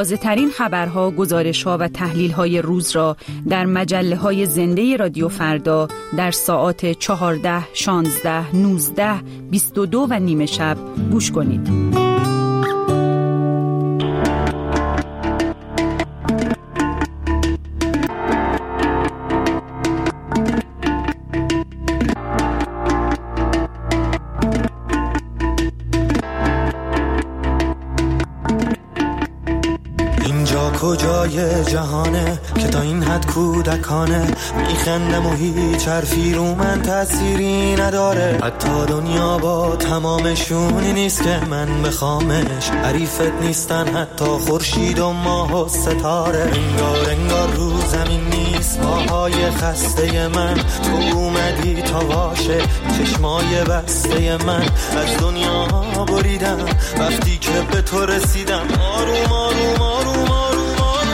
تازه‌ترین خبرها، گزارش‌ها و تحلیل‌های روز را در مجله‌های زنده رادیو فردا در ساعات 14، 16، 19، 22 و نیم شب گوش کنید. کجای جهانه که تا این حد کودکانه میخندم و هیچ حرفی رو من تأثیری نداره. حتی دنیا با تمامشونی نیست که من بخوامش، حریفت نیستن حتی خورشید و ماه و ستاره. انگار رو زمین نیست پاهای خسته من، تو اومدی تا واشه چشمای بسته من. از دنیا بریدم وقتی که به تو رسیدم، آروم آروم آروم آروم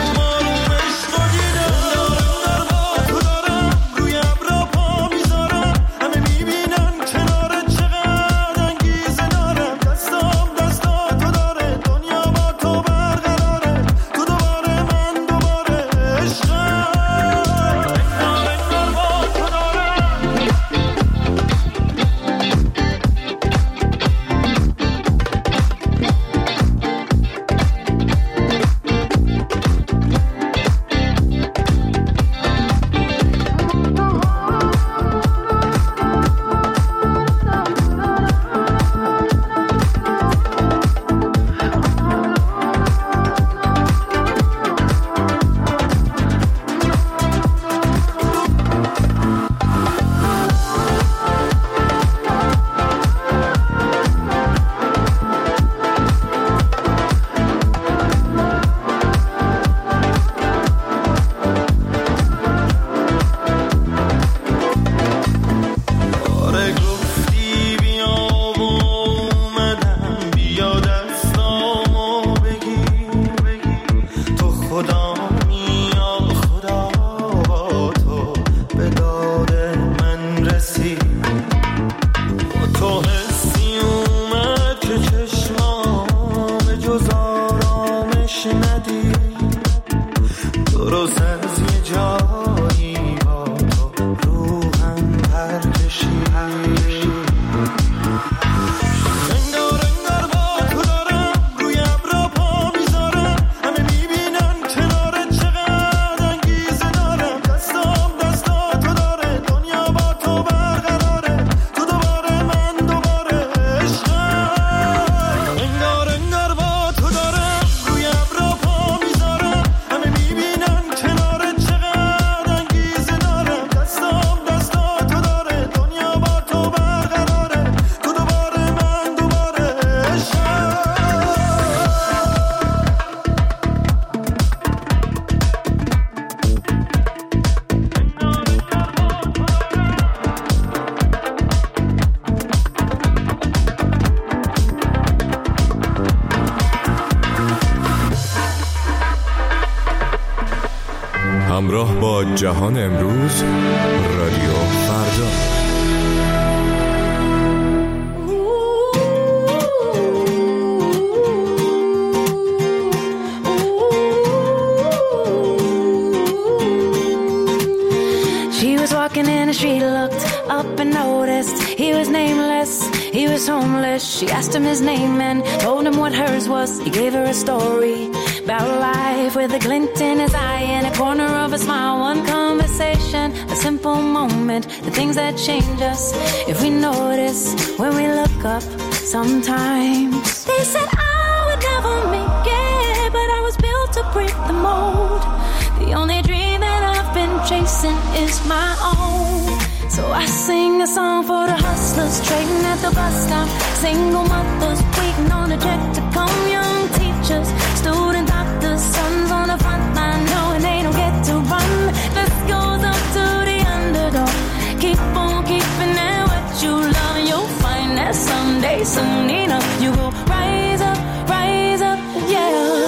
همراه با جهان امروز، رادیو فردا. She was walking in the street, looked up and noticed he was nameless, he was homeless. She asked him his name and told him what hers was. He gave her a story about life with a glint in his eye and a corner of a smile. One conversation, a simple moment, the things that change us if we notice when we look up sometimes. They said I would never make it, but I was built to break the mold. The only dream that I've been chasing is my own. So I sing a song for the hustlers trading at the bus stop, single mothers waiting on a check to come, young teachers, student doctors, sons on the front line knowing they don't get to run. This goes up to the underdog. Keep on keeping at what you love, and you'll find that someday, soon enough, you will rise up, yeah.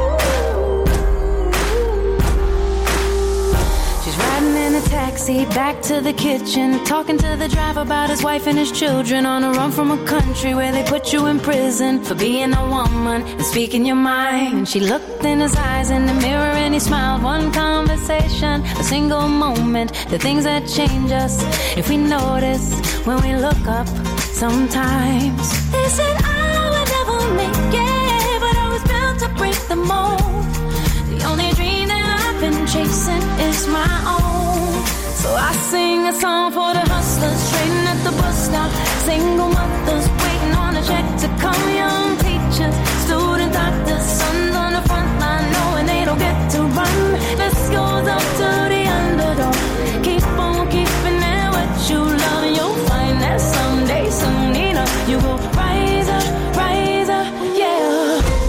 Back back to the kitchen, talking to the driver about his wife and his children, on a run from a country where they put you in prison for being a woman and speaking your mind. And she looked in his eyes in the mirror and he smiled. One conversation, a single moment, the things that change us if we notice when we look up sometimes. They said I would never make it, but I was built to break the mold. The only dream that I've been chasing is my own. So I sing a song for the hustlers trading at the bus stop, single mothers waiting on a check to come, young teachers, student doctors, sons on the front line knowing they don't get to run. This goes up to the underdog. Keep on keeping it what you love, and you'll find that someday, soon enough, you will rise up, yeah.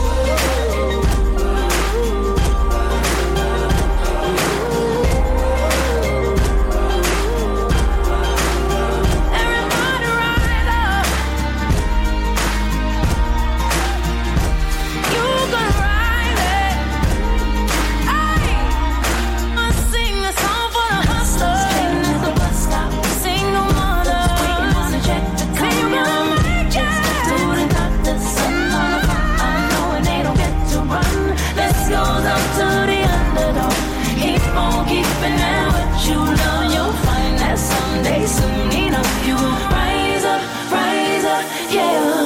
Soon enough, you will rise up, yeah.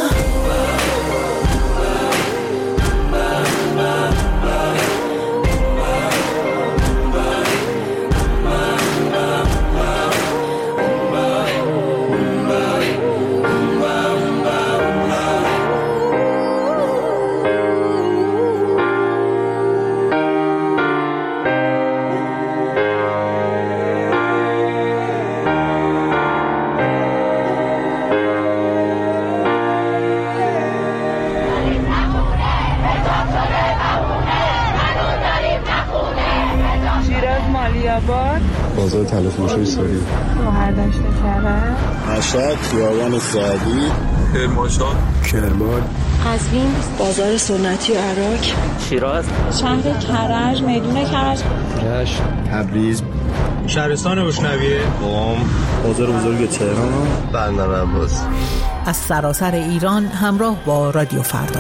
بازار تلفروشی سوری، شهردشت کرد، مشهد، خیابان سعدی، کرمان، قزوین، بازار سنتی عراق، شیراز، شهر کرج، میدون کرج، رشت، تبریز، شهرستان بشنویه، قم، بازار بزرگ تهران، بندر عباس. از سراسر ایران همراه با رادیو فردا.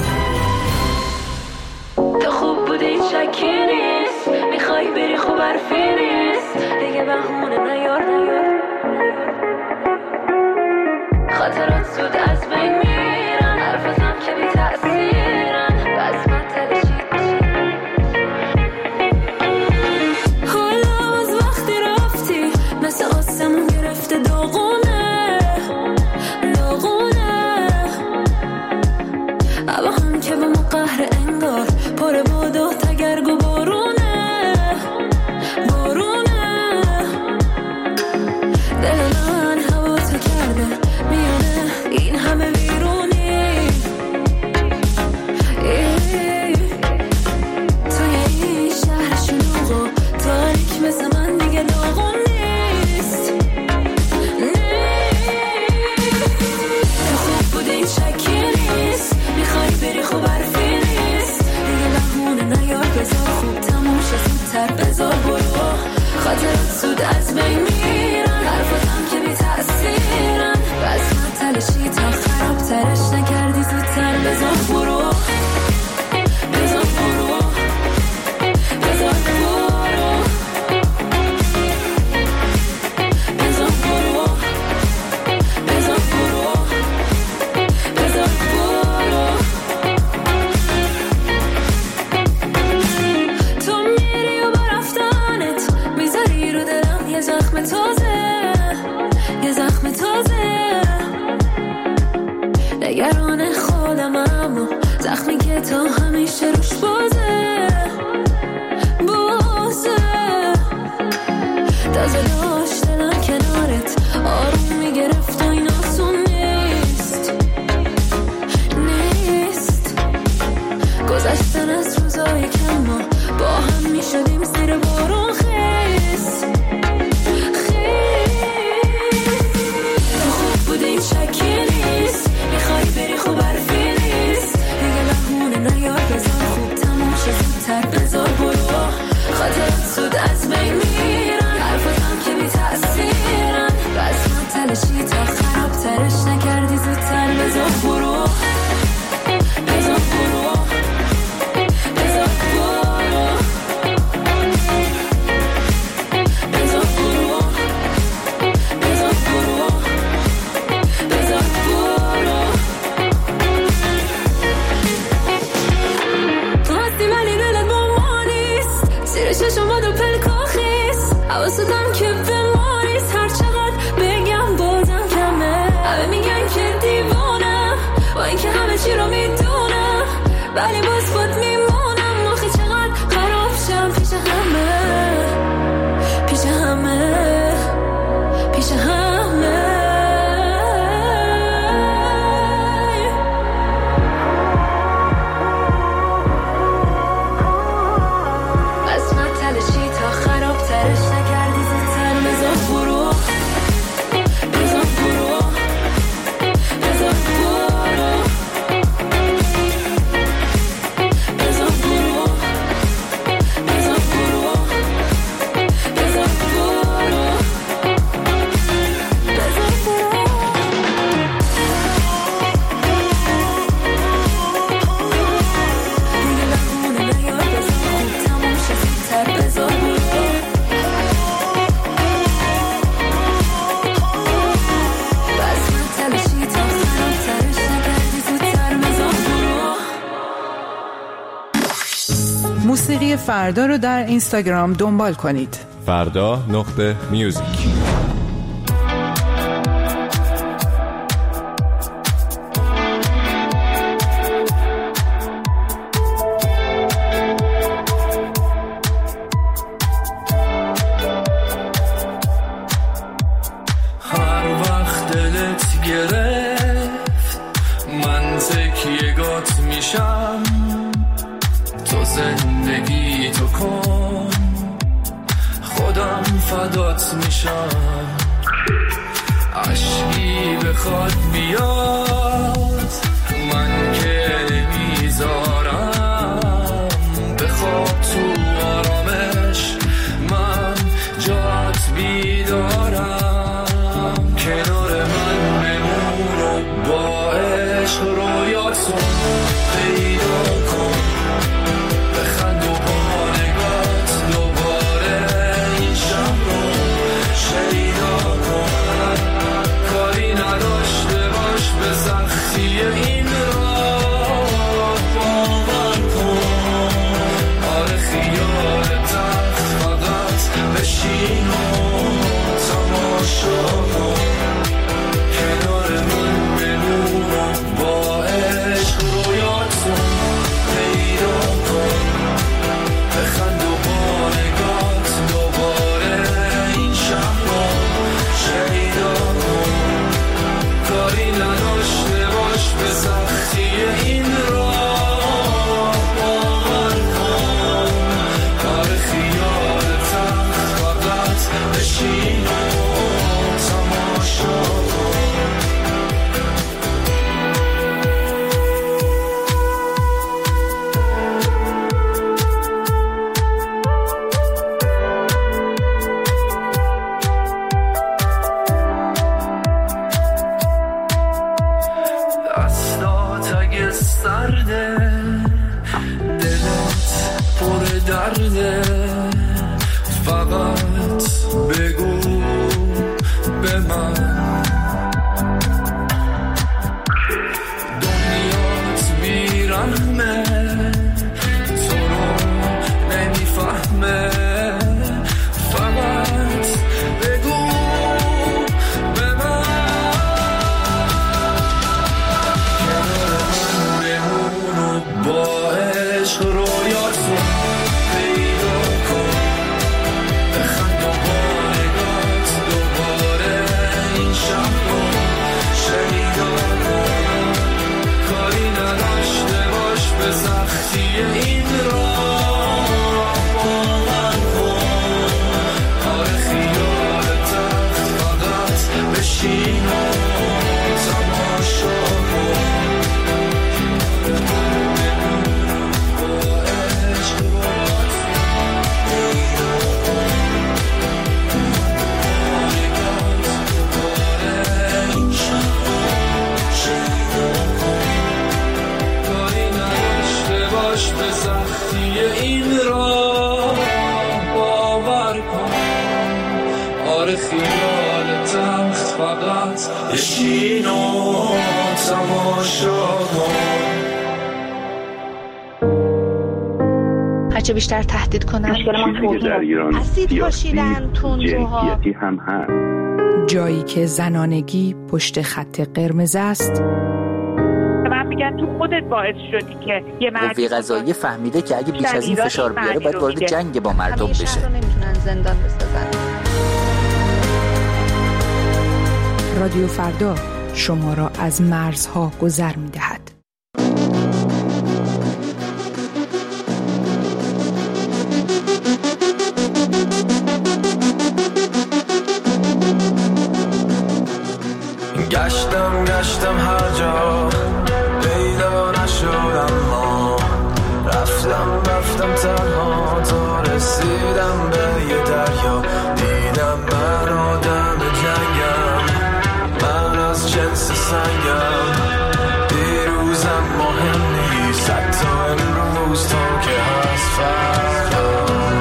تو خوب بودی شکی نیست، میخوای بری خوب حرفی نیست، دیگه بهونه نیار خاطرات زود از بین میرن، حرفاتم که بی تأثیرن، بس من تلشید حالا از وقتی رفتی مثل آسمون گرفته داغونه اما هم که به ما قهر انگار پر باد و تگرگ و بارونه دل من هوا تو کرده میونه این همه بیرونی توی این شهر شلوغ و تاریک مثل من دیگه داغون نیست تو خوب بودی شکی نیست میخوای بری خوب حرفی نیست دیگه بهونه نیار بذار خوب تموم شه زودتر بذار برو خاطرات زود از بین میرن حرفاتم که بی تأثیرن بس من تلشی تا خراب ترش نکردی زودتر بذار برو نگران خودم اما زخمی که تا همیشه روش بازه تازه داشت دلم کنارت آروم میگرفت و این آسون نیست گذشتن از روزای کم ما با هم میشدیم زیر بارون خیس تو خوب بودی شکی نیست میخوای بری خوب حرفی نیست دیگه بهونه نیار بذار خوب تموم شه زودتر بذار برو خاطرات زود از بین میرن حرفاتم که بی تأثیر ولی باز بود میمونم آخه چقدر خراب شم پیش همه پیش همه پیش همه قسمت تلشی تا خراب ترش نکردی زودتر بذار برو بذار برو بذار برو بذار برو بذار برو بذار برو بذار برو دیگه لغمونه نیار بذار خوب تموم شه زودتر بذار برو قسمت تلشی تا خراب ترش نکردی زودتر بذار برو. موسیقی فردا رو در اینستاگرام دنبال کنید. فردا.music. هر وقت دلت گرفت من تکیه‌گات میشم تو زندگی تو کن خودم فدات میشم عشقی بخواد بیاد من که نمیذارم بخواب تو آرامش من جات بیدارم کنار من بمون و با عشق رویاتو پیدا کن بخند و با نگات دوباره این شب رو شیدا کن کاری نداشته باش به سختی این راه باور کن آره خیال تخت فقط بشین و تماشا کن کنار من بمون و با عشق رویاتو پیدا کن بخند و با نگات دوباره این شب رو شیدا کن کاری نداشته باش به سختی این راه باور کن آره خیال تخت فقط بشین و تماشا کن دستات اگه سرده دلت پر درده فقط بگو به من دنیات بیرحمه تو رو نمیفهمه فقط بگو به من بمون و با عشق رویاتو پیدا کن بخند و با نگات دوباره این شب رو شیدا کن کاری نداشته باش به سختی این راه باور کن آره خیال تخت فقط بشین و تماشا کن کاری نداشته باش به سختی این راه باور کن آره خیال تخت فقط بشین و تماشا کن هرچه بیشتر تهدید کنن مشکل در ایران اسید پاشیدن تندروها جنسیتی هم هست جایی که زنانگی پشت خط قرمز است. من میگن تو خودت باعث شدی که یه قوه قضاییه فهمیده که اگه بیش از این فشار بیاره باید وارد جنگ با مردم بشه. شهر رو نمیتونن زندان بسازن. رادیو فردا شما را از مرزها گذر می‌دهد. گشتم هر جا پیدا نشدم، ما رفتم تنها تا رسیدم به یه دریا. دیدم من آدم جنگم، من از جنس سنگم. دیروزم مهم نیست حتی امروز تا که هست فردا.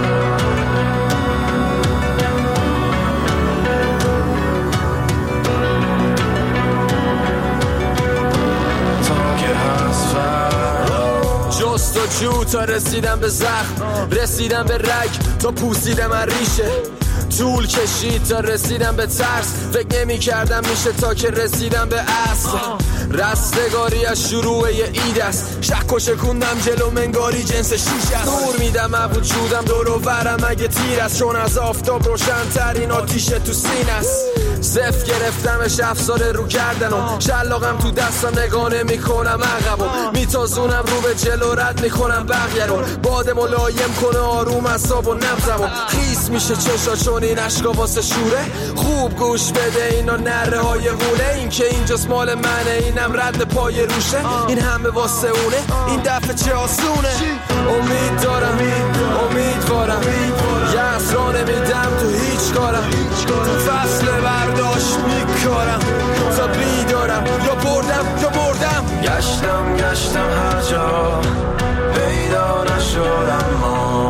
جستجو تا رسیدم به زخم، رسیدم به رگ تا پوسیدم از ریشه. طول کشید تا رسیدم به ترس، فکر نمی کردم میشه تا که رسیدم به اصل. رستگاری از شروع یه اید است، شک و شکوندم جلو منگاری جنس شیش است. نور میدم از وجودم دور و برم اگه تیر است، چون از آفتاب روشن ترین آتیش تو سینه است. صف گرفتمش 7 سال رو کردنم، شلاقم تو دستم نگاه نمی کنم عقبم، میتازونم رو به جلو رد میکنم بقیه رو. باد ملایم کنه آروم اعصاب و نبضمو، خیس میشه چشا چون این عشقا واسه شوره. خوب گوش بده اینا نره های غوله، این که اینجاست مال منه اینم رد پای روشه. این همه واسه اونه این دفعه چه آسونه. امید دارم امیدوارم یه اسرا نمیدم تو هیچ کارم، تو فصل برداشت میکارم تا بیدارم. یا بردم گشتم هر جا پیدا نشدم، ما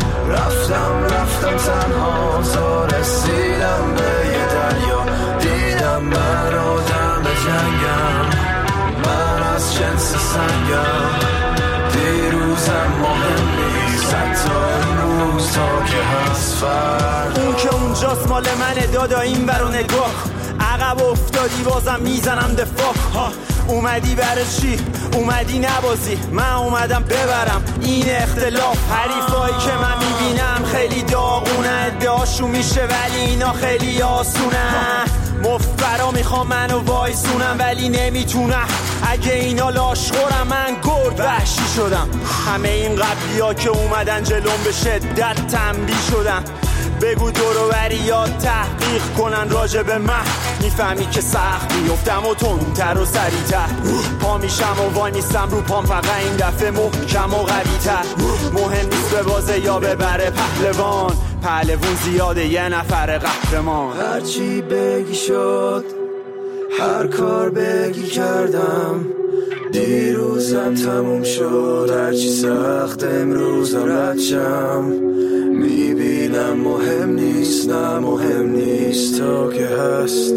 رفتم تنها تا رسیدم به یه دریا. دیدم من آدم جنگم، من از جنس سنگم. دیروزم مهم نیست حتی امروز تا که هست فردا. اون که اونجاست مال منه دادا، این برو نگاه. عقب افتادی بازم میزنم دفاع. اومدی برای چی؟ اومدی نبازی، من اومدم ببرم این اختلاف. حریفایی که من میبینم خیلی داغونه، ادعاشون میشه ولی اینا خیلی آسونه. مفبرا میخوام منو وایسونم ولی نمیتونم، اگه اینا لاشخورم من گرد وحشی شدم. همه این قبلی ها که اومدن جلوم به شدت تنبیه شدن. بگو دورو بریات تحقیق کنن راجع به من، میفهمی که سخت میفتم و تندتر و سریعتر. پا میشم و وای میستم رو پام، فقط این دفعه محکم و قوی‌تر. مهم نیست به بازه یا ببره پهلوون زیاده یه نفر قهرمان. هرچی بگی شد، هر کار بگی کردم. دیروزم تموم شد، هرچی سخت امروزم رد شم. میبینم مهم نیست، نه مهم نیست تا که هست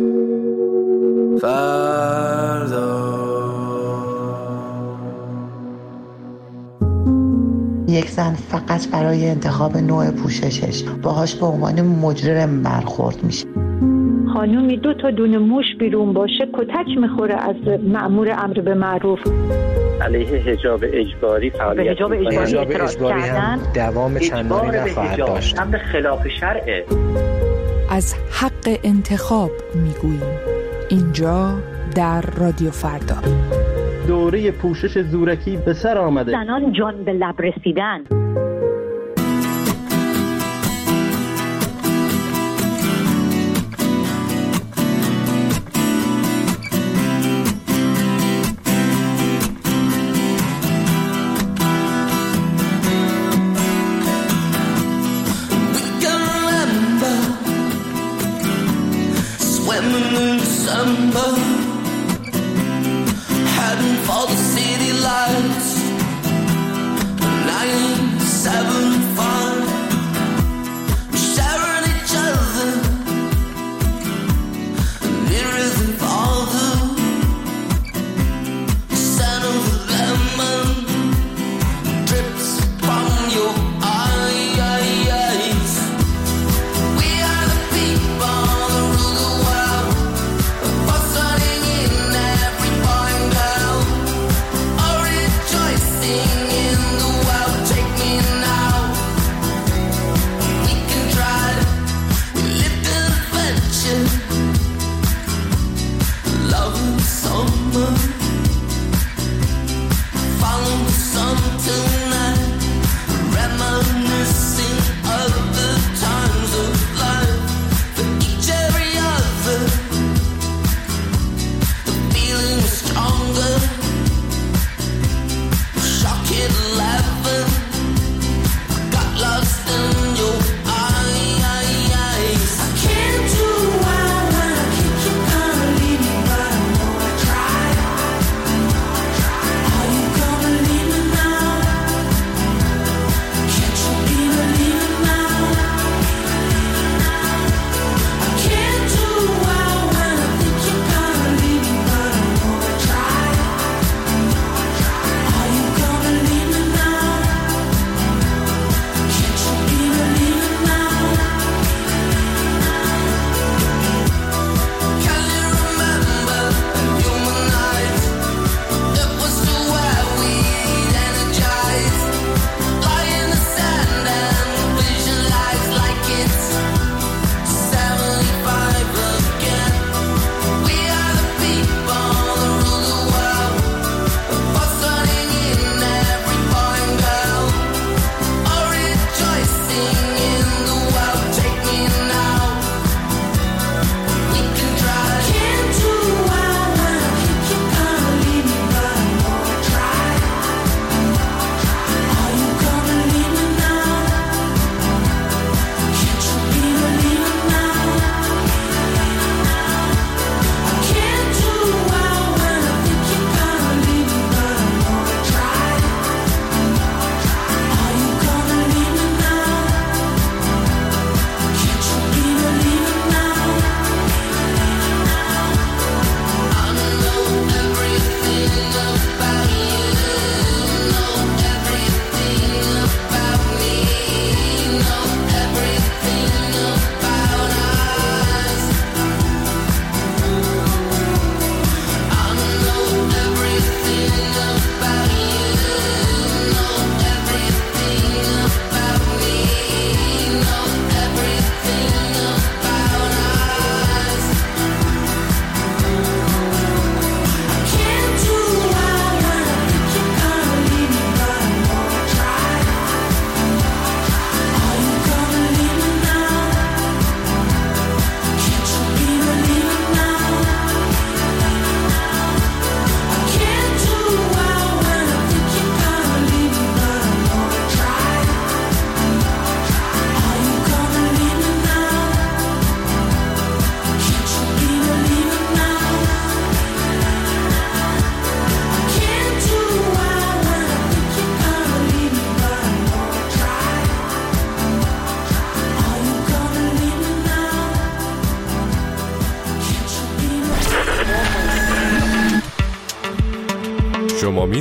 فردا. یک زن فقط برای انتخاب نوع پوششش باهاش به عنوان مجرم برخورد میشه. خانومی 2 تا دونه موش بیرون باشه کتک میخوره از مأمور امر به معروف. علیه حجاب اجباری فعالیت حجاب اجباری هم دوام چندانی نخواهد داشت. امر خلاف شرعه. از حق انتخاب میگوییم اینجا در رادیو فردا. دوره پوشش زورکی به سر آمده. زنان جان به لب رسیدن.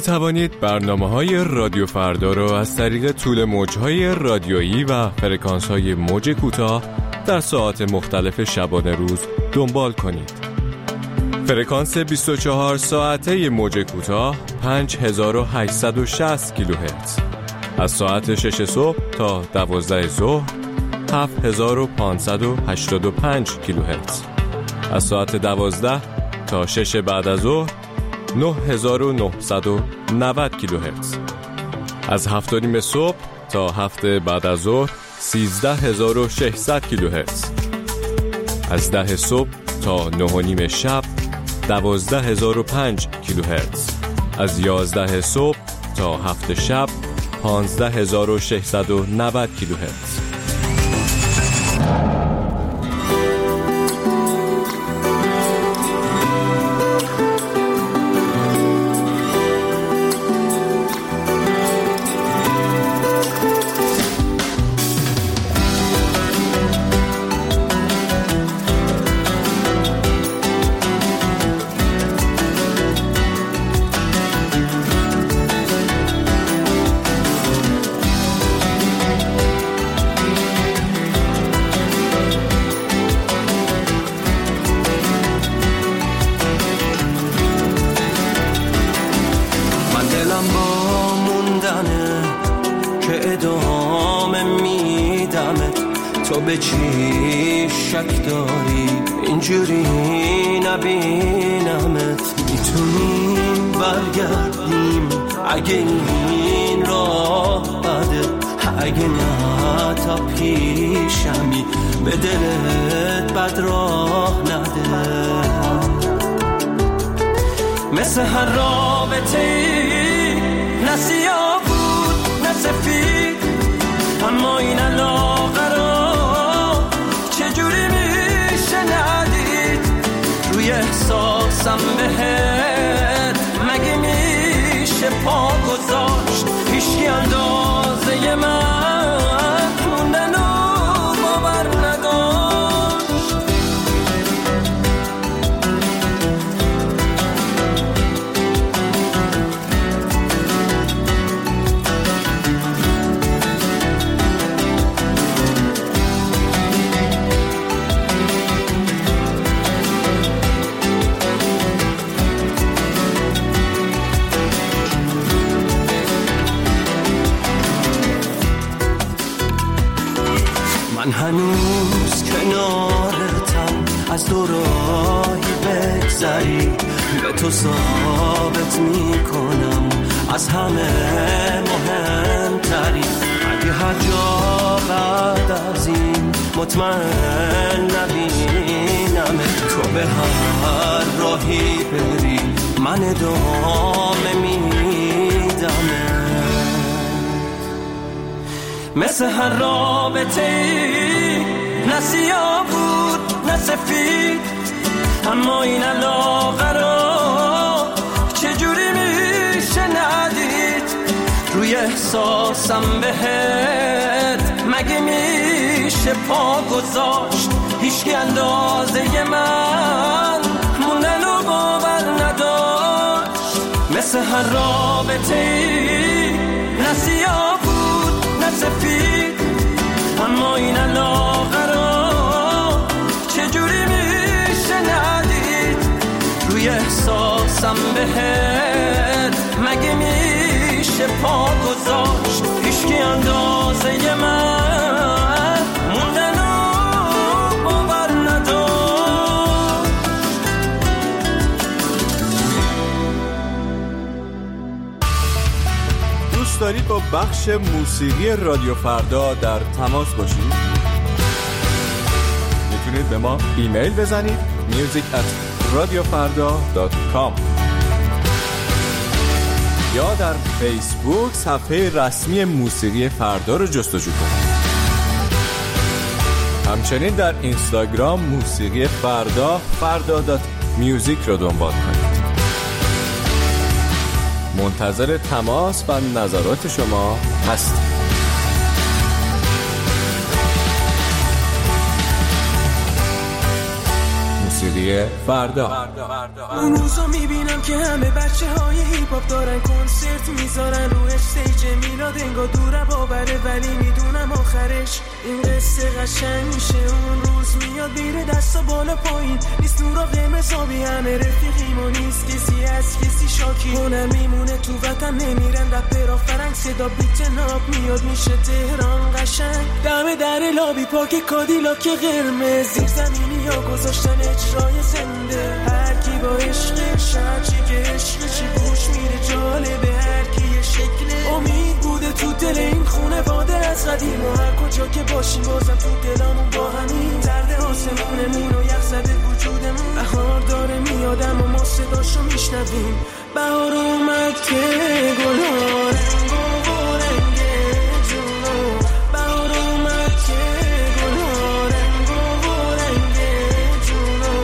توانید برنامه‌های رادیو فردا را از طریق طول موج‌های رادیویی و فرکانس‌های موج کوتاه در ساعات مختلف شبانه روز دنبال کنید. فرکانس 24 ساعته موج کوتاه 5860 کیلوهرتز. از ساعت 6 صبح تا 12 ظهر 7585 کیلوهرتز. از ساعت 12 تا 6 بعد از ظهر 9990 کیلوهرتز. از 7:30 صبح تا 7 بعد از ظهر 13600 کیلوهرتز. از 10 صبح تا 9:30 شب 12005 کیلوهرتز. از 11 صبح تا 7 شب 15690 کیلوهرتز. تو به چی شک داری اینجوری نبینمت؟ میتونیم برگردیم اگه این راه بده، اگه نه تا پیشمی به دلت بد راه نده. مثل هر رابطه ای نه سیاه بود نه سفید، اما این علاقه را چجوری میشه ندید؟ روی احساسم بهت مگه میشه پا گذاشت؟ هیچکی اندازه من موندن و باور نداشت. من هنوز کنارتم، از دو راهی بگذری به تو ثابت میکنم از همه مهمتری. اگه هر جا بعد از این مطمئن نبینم، تو به هر راهی بری من ادامه میدم. مثل هر رابطه ای نه سیاه بود نه سفید، اما این علاقه را چجوری میشه ندید؟ روی احساسم بهت مگه میشه پا گذاشت؟ هیچکی اندازه من موندن و باور نداشت. مثل هر رابطه ای نه سیاه سفید، اما این علاقه را چجوری میشه ندید؟ روی احساسم بهت مگه میشه پا گذاشت؟ هیچکی اندازه من موندن و باور نداشت. دوست دارید با بخش موسیقی رادیو فردا در تماس باشید؟ میتونید به ما ایمیل بزنید music@radiofarda.com یا در فیسبوک صفحه رسمی موسیقی فردا رو جستجو کنید. همچنین در اینستاگرام موسیقی فردا.music رو دنبال کنید. منتظر تماس و نظرات شما هستیم. موسیقی فردا. اون روزا میبینم که همه بچه های هیپ هاپ دارن کنسرت میذارن رو استیج میلاد، انگار دوره باوره ولی میدونم آخرش این قصه قشنگ میشه. اون روز میاد میره دستا بالا پایین، نیست نورا قرمزابی، همه رفیقیم و نیست کسی از کسی شاکی. اونم میمونه تو وطن نمیرن رپرها فرنگ، صدا بیت ناب میاد میشه تهران قشنگ. دم در لابی پاک کادیلاک قرمز، زیر زمینی ها گذاشتن اجرای زنده. هر کی با عشقش هرچی که عشقشی گوش میره جالبه، هر کی یه شکل امید بوده تو دل این خونه واده از قدیم. و هر کجا که باشیم بازم تو دلمون با همین درد آسمونمون و یخ زده وجودمون. بهار داره میادم و ما صداشو میشنویم. بهار اومد که گل‌ها رنگ و رنگ جونو، بهار اومد که گل‌ها رنگ و رنگ جونو.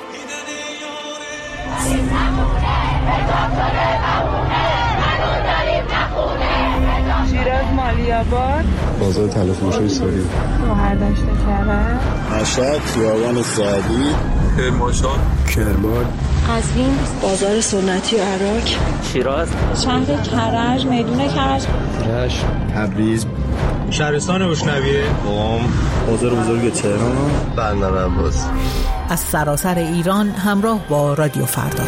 شیراز مالی‌آباد، بازار تلفروش سوری، مهردشت کرد، مشهد خیابان سعدی، کرمانشاه، کرمان، قزوین بازار سنتی عراق، شیراز، شهر کرج، میدون کرج، رشت، تبریز، شهرستان بوشنویه، قم، بازار بزرگ تهران، بندر عباس. از سراسر ایران همراه با رادیو فردا.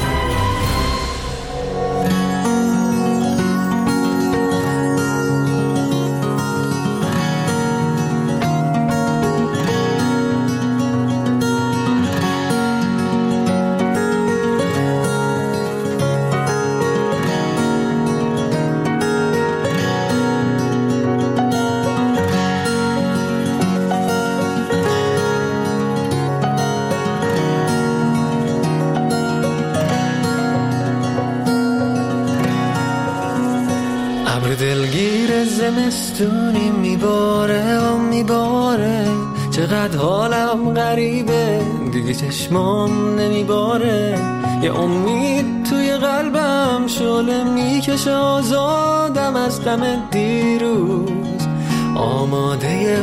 دلگیر زمستونی میباره و میباره، چقدر حالم غریبه دیگه چشمام نمیباره. یه امید توی قلبم شعله میکشه آزادم از غم دیروز، آماده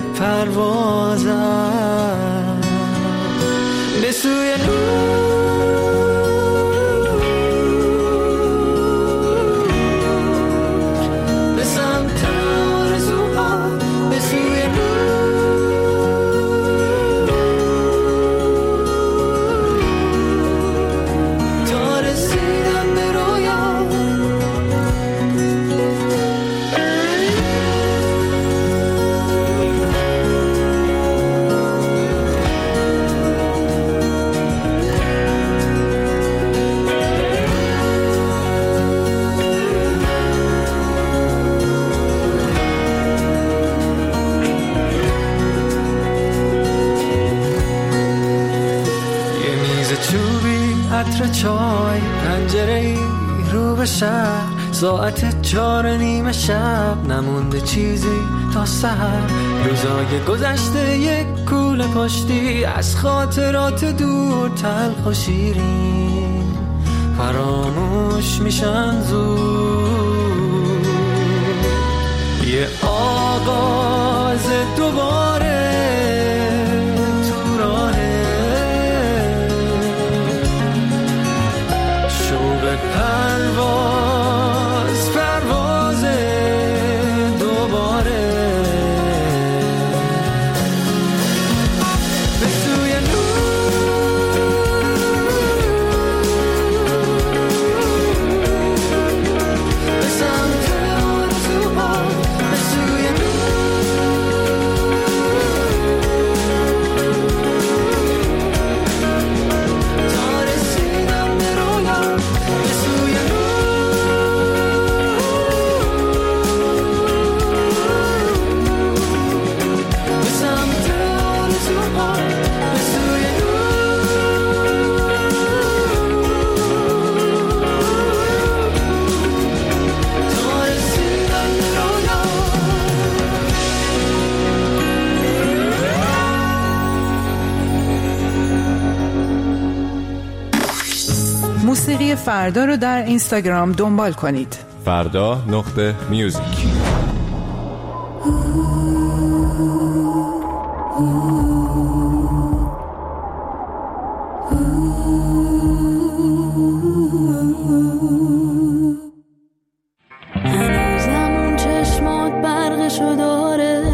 پروازم به سوی نور. عطر چای، پنجره‌ای رو به شهر، ساعت 4:30 شب، نمونده چیزی تا سحر. روزای گذشته یک کوله پشتی از خاطرات دور، تلخ و شیرین فراموش میشن زود. یه آغاز دوباره تو راهه، پرواز پرواز دوباره به سوی نور، به سمت آرزوها، به سوی تا رسیدم به رویا. موسیقی فردا رو در اینستاگرام دنبال کنید. فردا.music نشو داره.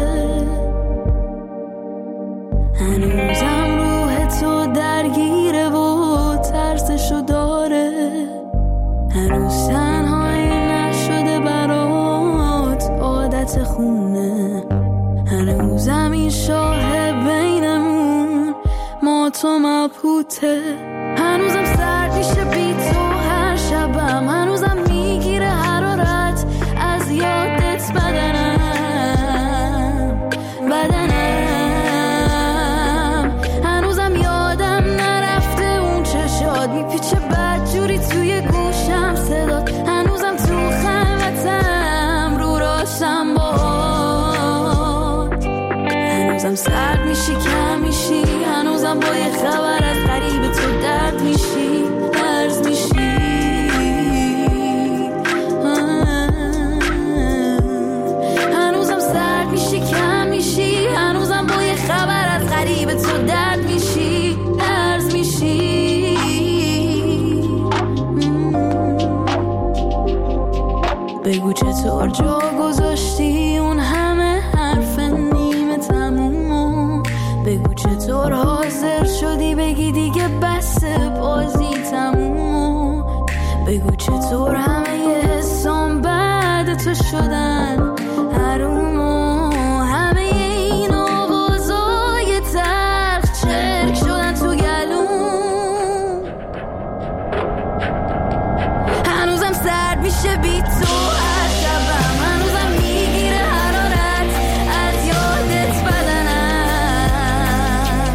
هنوزم روح تو درگیره و ترسشو داره. هنوز تنهایی نشده برات عادت خونه. هنوزم این شاه بینمون ما تو مبهوته. هنوزم سرد میشه بی تو هر شبم. هنوزم میگیره حرارت از یادت بدنم. هنوزم یادم نرفته اون چشات میپیچه بدجوری توی گوشم صدات. هنوزم تو خلوتم رو راشم باد. هنوزم سرد میشی کم میشی. هنوزم با یه خبر از غریب تو درد میشی درز میشی. هنوزم سرد میشی کم میشی. هنوزم با یه خبر از غریب تو درد میشی درز میشی. بگو چطور جا گذاشتی اون همه حرف نیمه تمومو. بگو چطور حاضر شدی بگی دیگه بس بازی تمومو. بگو چطور همه یه حسام بعد تو شدن حرومو. همه این آوازای تلخ چرک شدن تو گلوم. هنوزم سرد میشه بی تو هر شبم. هنوزم میگیره حرارت از یادت بدنم.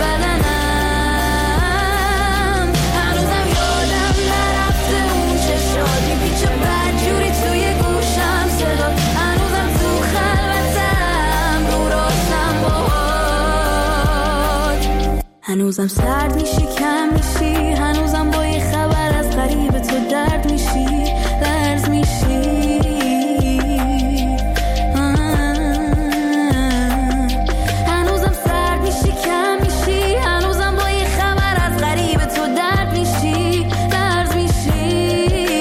هنوزم یادم نرفته اون چشات میپیچه بدجوری توی گوشم صدات. هنوزم تو خلوتم رو راستم باد. هنوزم سرد میشی کم میشی. هنوزم با یه خبر از غریب تو درد میشی درز میشی. هنوزم سرد میشی کم میشی. هنوزم با یه خبر از غریب تو درد میشی درز میشی.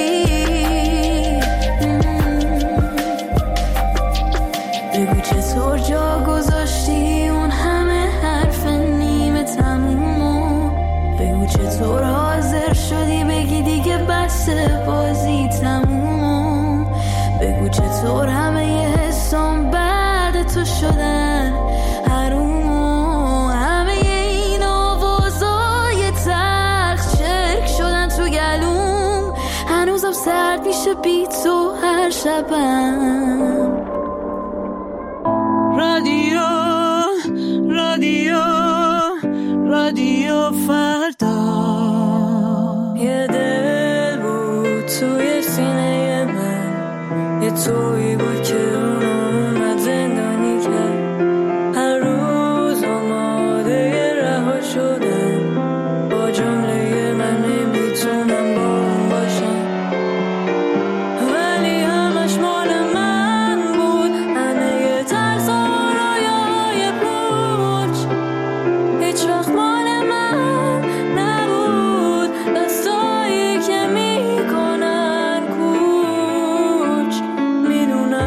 بگو چطور جا گذاشتی اون همه حرف نیمه تمومو. بگو چطور حاضر شدی بگی دیگه بس بازی تمومو. بگو چطور همه یه حسام بعد تو شدن حرومو. همه این آوازای تلخ چرک شدن تو گلوم. هنوزم سرد میشه بی تو هر شبم. رادیو رادیو رادیو فردا. یه دل بود توی سینه من. یه تویی بود که اومد زندانی کرد. هر روز آماده رها شدن. با جمله من نمیتونم با اون باشم. ولی همش مال من بود. همه ترس و رویای پوچ هیچ وقت مال من نبود. دستایی که میکنن کوچ. میدونم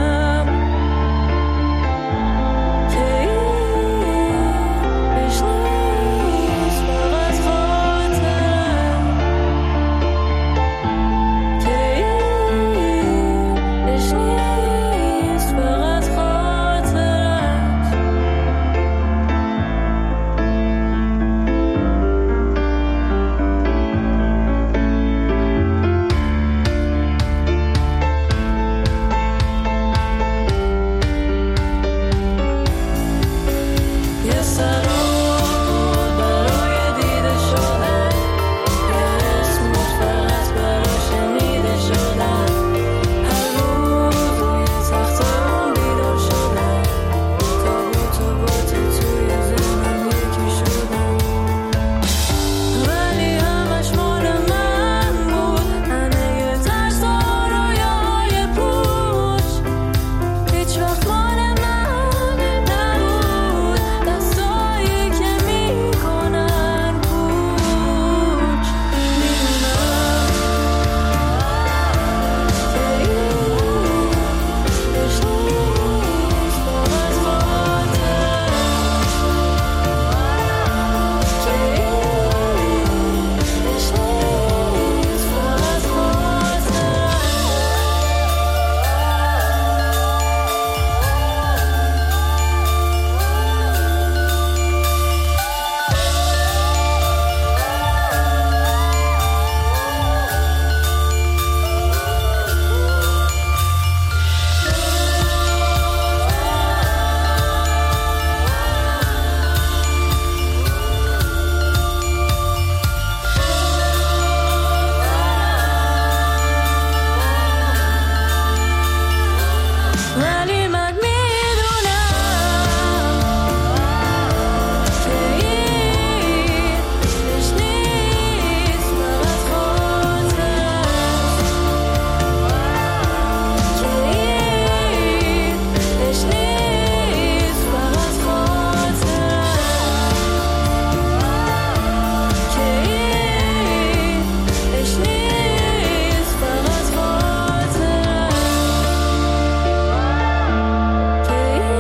ولی من میدونم که اینش نیست فقط خاطر، که اینش نیست فقط خاطر، که اینش نیست فقط خاطر، که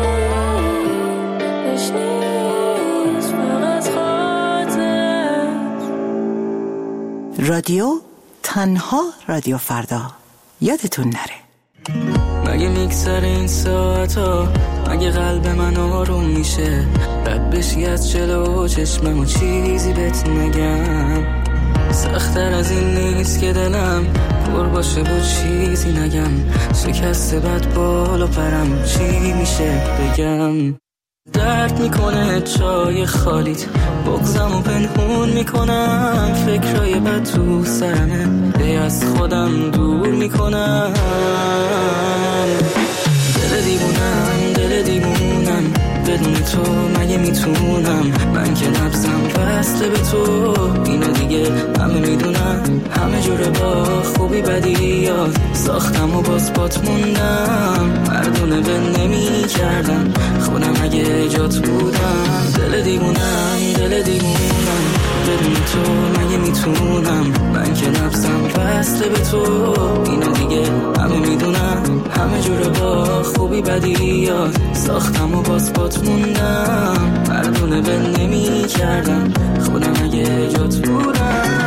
اینش نیست فقط خاطر. رادیو تنها رادیو فردا، یادتون نره. مگه میگذره این ساعتا، مگه قلب من آروم میشه، رد بشی از جلو چشمم و چیزی بهت نگم. سخت‌تر از این نیست که دلم پر باشه با چیزی نگم، شکسته بد بالا پرم چی میشه بگم. درد میکنه چای خالیت، بغضم و پنهون میکنم، فکرای بد تو سرمه هی از خودم دور میکنم. دل دیوونم بدون تو مگه میتونم، من که نبضم وصله به تو، اینو دیگه همه میدونم. همه جوره با خوبی بدی یاد ساختم و باز بات موندم، مردونه به نمی کردم خودم اگه جات بودم. دل دیوونم بدون تو مگه میتونم، من که نبضم وصله به تو، اینو دیگه همه میدونم. همه جوره با خوبی بدی یاد ساختم و باز بات موندم، مردونه به نمی کردم خودم اگه جات بودم.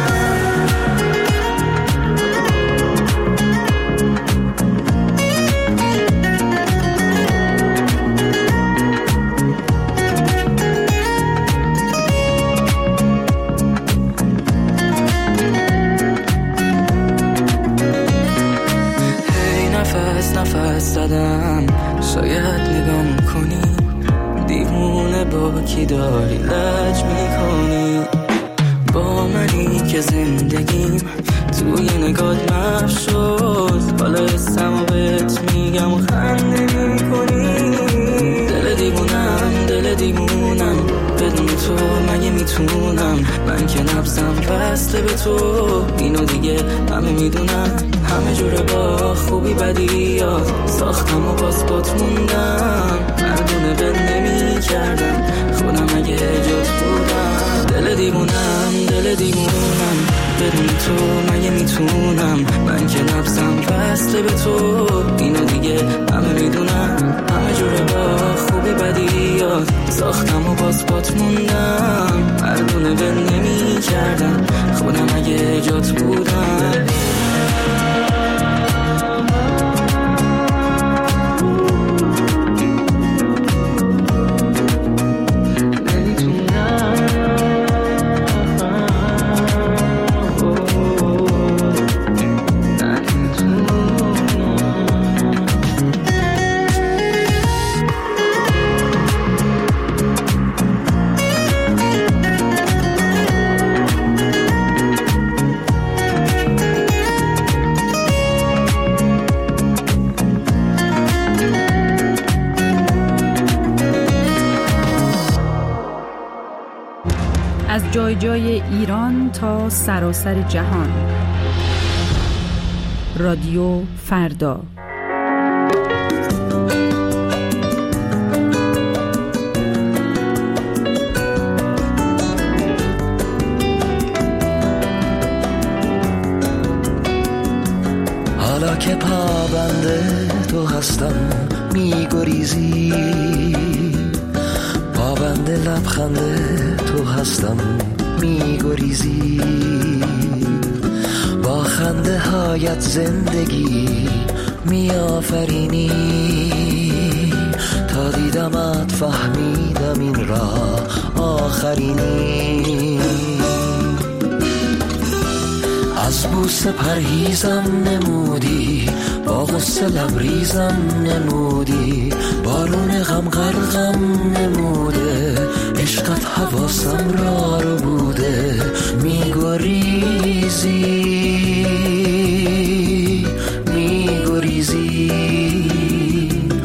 نفس زدم شاید نگام کنی، دیوونه با کی داری لج میکنی، با منی که زندگیم توی نگات محو شد، حالا اسم و بهت میگم و خنده میکنی. دل دیوونم بدون تو مگه میتونم، من که نبضم وصله به تو، اینو دیگه همه میدونم. همه جوره با خوبی بدی یاد ساختم و باز بات موندم، مردونه به نمی کردم خودم اگه جات بودم. دل دیوونم بدون تو مگه میتونم، من که نبضم وصله به تو، اینو دیگه همه میدونم. همه جوره با خوبی بدی یاد ساختم و باز بات موندم، مردونه به نمی کردم خودم اگه جات بودم. از جای جای ایران تا سراسر جهان، رادیو فردا. حالا که پابنده تو هستم میگریزی، پابند لبخنده تو هستم میگریزی، با خنده هایت زندگی میآفرینی، تا دیدمت فهمیدم این راه آخرینی. از بوسه پرهیزم نمودی، با غصه لبریزم نمودی، بارون غم غرقم نموده، عشقت حواسم را رو بوده، میگریزی میگریزی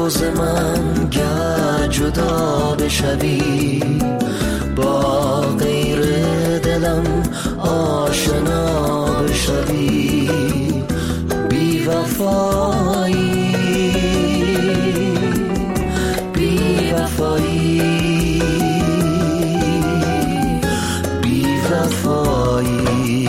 تو ز من گر جدا بشوی، با غیر دلم آشنا بشوی. بی وفایی بی وفایی بی وفایی.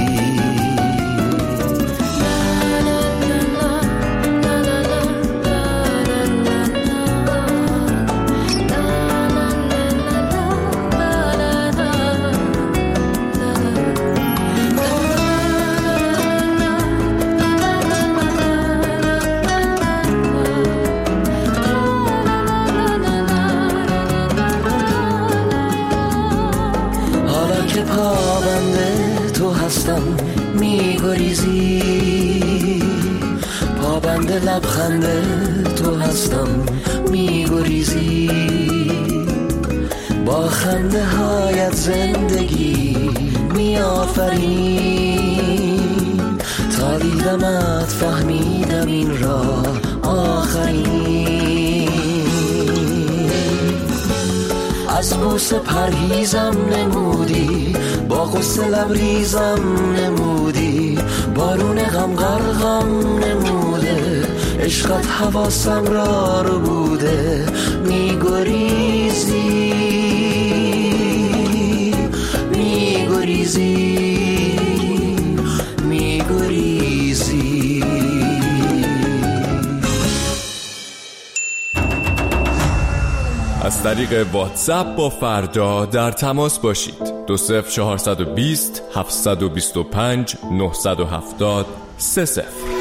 میگریزی، پابند لبخند تو هستم میگریزی. با خنده هایت زندگی میآفرین، تا دیدمت فهمیدم این راه آخرین. از بوسه پرهیزم نمودی، با غصه لبریزم نمودی، بارون غم غرقم نموده، عشقت حواسم را رو بوده. میگریزی میگریزی میگریزی. از طریق واتساپ با فردا در تماس باشید. 20420 725 970 30.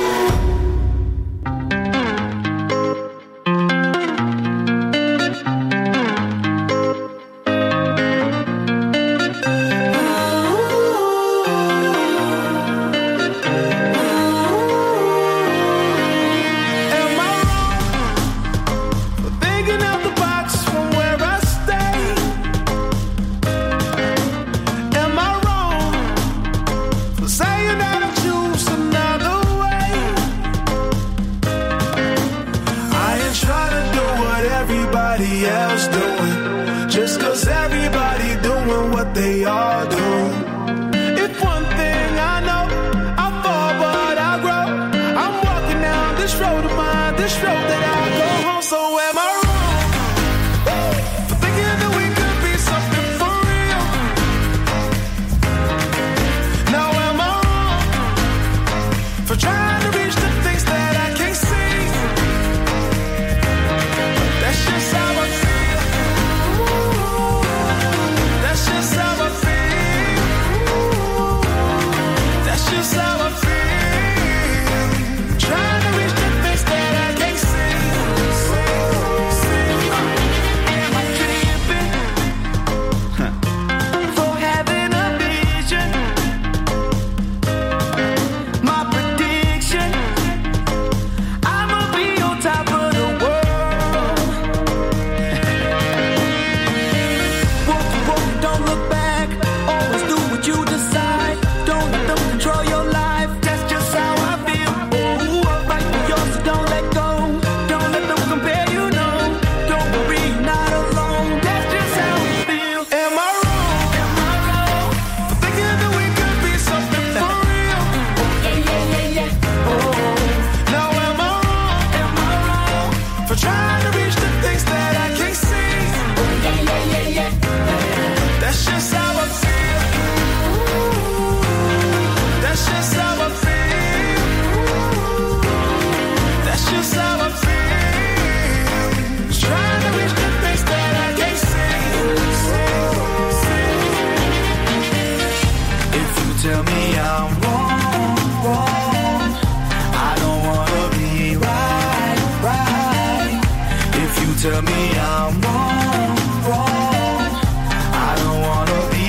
Tell me I'm wrong, wrong. I don't wanna be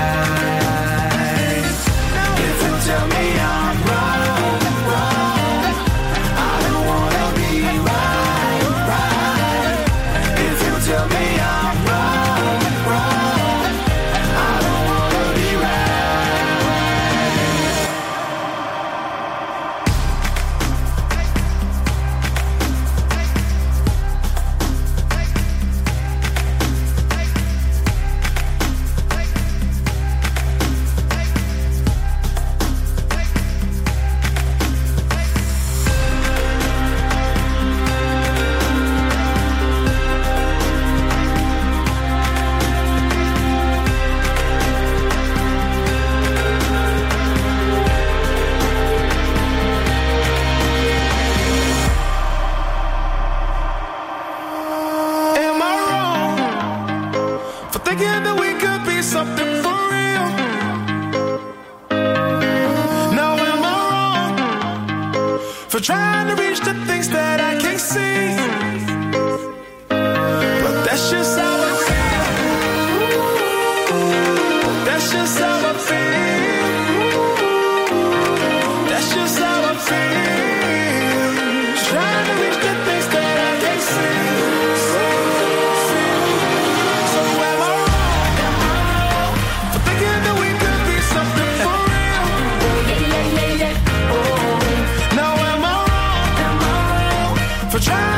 right. If you tell me I'm wrong, wrong. I don't wanna be right, right. If you tell me I'm wrong, wrong. I don't wanna be right. trying to reach the things that I can't see. But that's just how I feel. That's just how I feel. That's just how I feel. Trying to reach the things that I can't see. So am I wrong for thinking that we could be something for real? Oh. Now am I wrong for trying